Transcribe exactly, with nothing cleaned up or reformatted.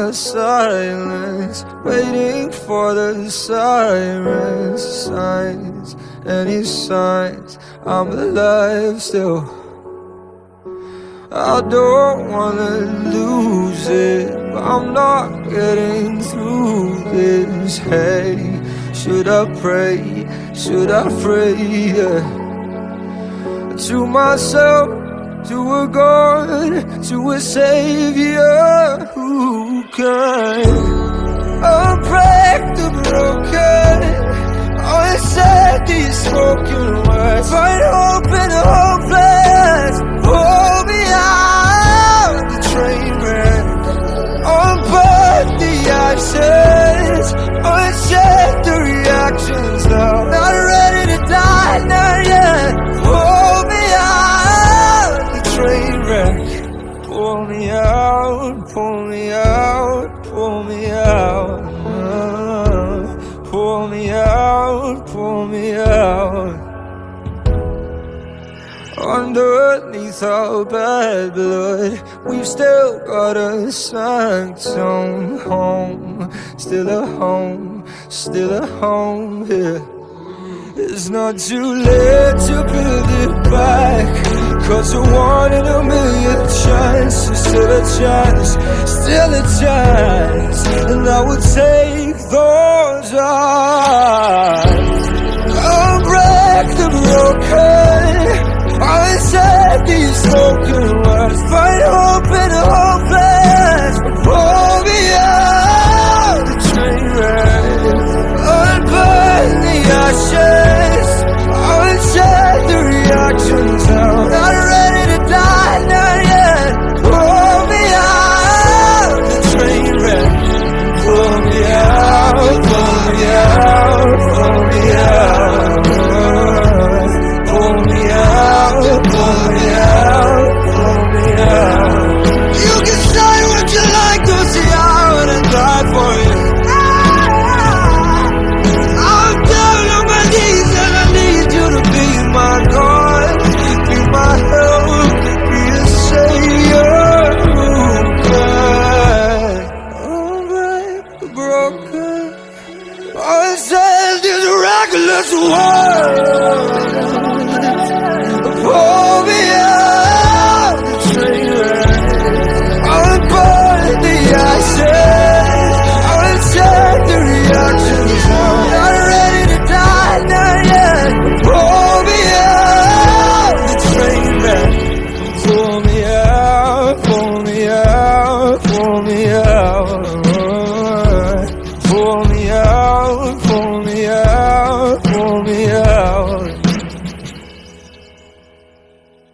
the silence, waiting for the sirens, signs, any signs I'm alive still. I don't wanna lose it, but I'm not getting through this. Hey, should I pray? Should I pray? Yeah. To myself, to a God, to a Savior who can unbreak the broken, unsaid these spoken words, find hope in the hopeless. Hold me out the train wreck, unburn the ashes, unshed the reactions now. Not ready to die, not yet. Hold me out the train wreck. Pull me out, pull me out, pull me out. Uh, pull me out, pull me out. Underneath our bad blood, we've still got a sanctum home. Still a home, still a home here. It's not too late to build it back, 'cause a one in a million chance is still a chance, still a chance. And I would take those odds. I'll break the broken, unsaid these spoken words, find hope in the hopeless. Pull me out the train wreck, unburn the ashes, unshed the reactions now. Not ready to die, not yet. Pull me out the train wreck. Pull me out, pull me out, pull me out. Pull me out, pull me out, pull me out. You can say what you like, don't see I wouldn't die for you. I'm down on my knees and I need you to be my God, be my help, be a savior who can unbreak the broken, unsaid this reckless world.